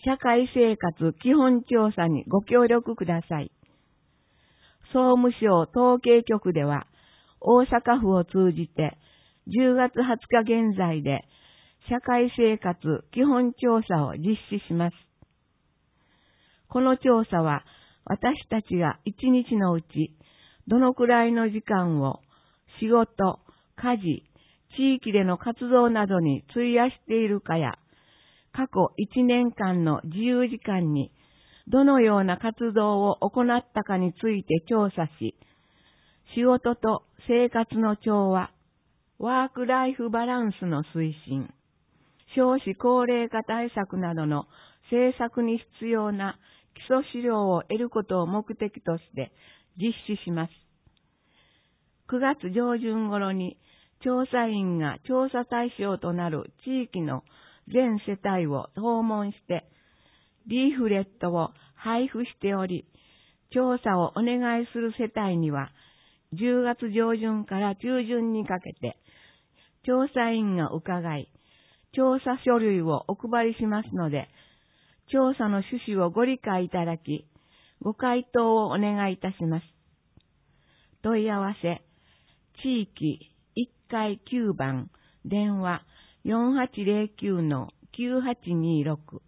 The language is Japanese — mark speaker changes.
Speaker 1: 社会生活基本調査にご協力ください。総務省統計局では、大阪府を通じて10月20日現在で社会生活基本調査を実施します。この調査は私たちが一日のうちどのくらいの時間を仕事、家事、地域での活動などに費やしているかや、過去1年間の自由時間にどのような活動を行ったかについて調査し、仕事と生活の調和、ワークライフバランスの推進、少子高齢化対策などの政策に必要な基礎資料を得ることを目的として実施します。9月上旬頃に調査員が調査対象となる地域の全世帯を訪問してリーフレットを配布しており、調査をお願いする世帯には10月上旬から中旬にかけて調査員が伺い、調査書類をお配りしますので、調査の趣旨をご理解いただき、ご回答をお願いいたします。問い合わせ、地域1階9番、電話4809-9826